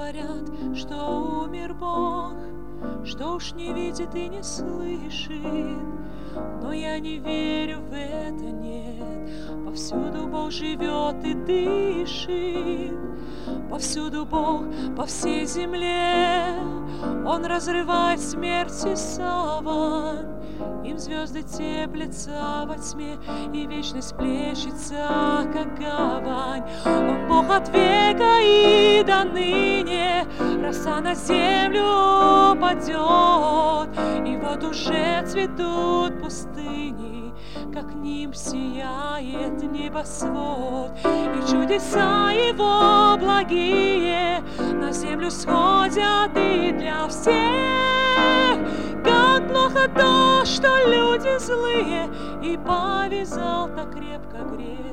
говорят, что умер Бог, что уж не видит и не слышит, но я не верю в это, нет. Повсюду Бог живет и дышит, повсюду Бог, по всей земле. Он разрывает смерти саван, им звезды теплятся во тьме, и вечность плещется, как гавань. Он Бог от века и до ныне, роса на землю падет, и вот уже цветут пустыни, как нимб сияет небосвод, и чудеса Его благие на землю сходят и для всех. Как плохо то, что люди злые, и повязал так крепко грех.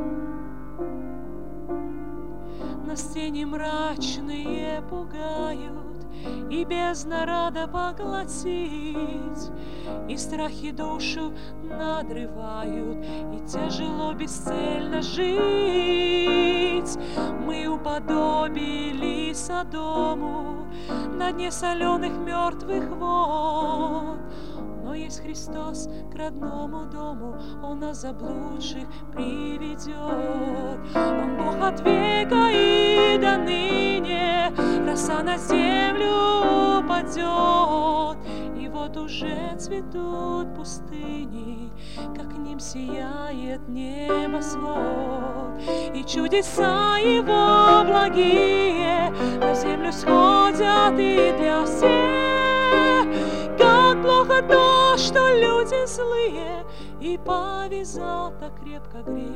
На сцене мрачные пугают, и бездна рада поглотить, и страхи душу надрывают, и тяжело бесцельно жить. Мы уподобили Содому на дне соленых мертвых вод, но есть Христос к родному дому, Он нас заблудших приведет. Он Бог от века и до ныне, роса на землю падет, и вот уже цветут пустыни, как ним сияет небосвод, и чудеса Его благие на землю сходят и для всех. Как плохо то, что люди злые, и повязал так крепко грех.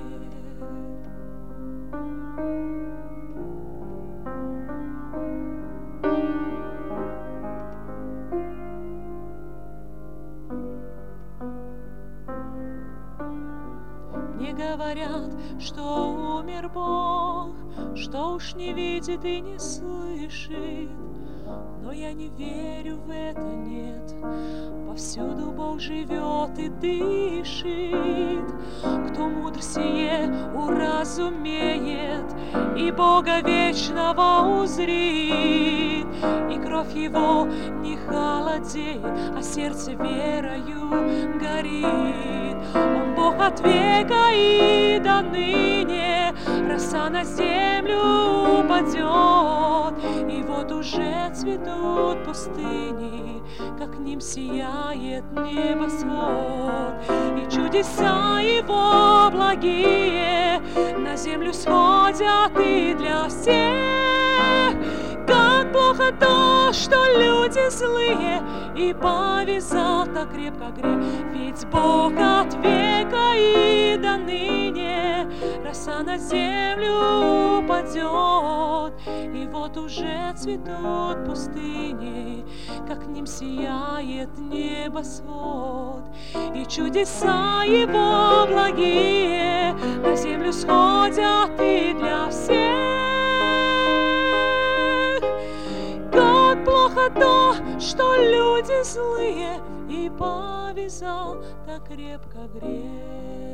Мне говорят, что умер Бог, что уж не видит и не слышит, но я не верю в это, нет. Повсюду Бог живет и дышит. Кто мудр сие уразумеет, и Бога вечного узрит, и кровь Его не холодеет, а сердце верою горит. Он Бог от века и до ныне, роса на землю упадет, и вот уже цветут пустыни, как ним сияет небосвод, и чудеса Его благие на землю сходят и для всех. Как плохо то, что люди злые, и повязал так крепко грех. Ведь Бог от века и до ныне, роса на землю упадет, и вот уже цветут пустыни, как ним сияет небосвод, и чудеса Его благие на землю сходят и для всех. Как плохо то, что люди злые, и повязал так крепко грех.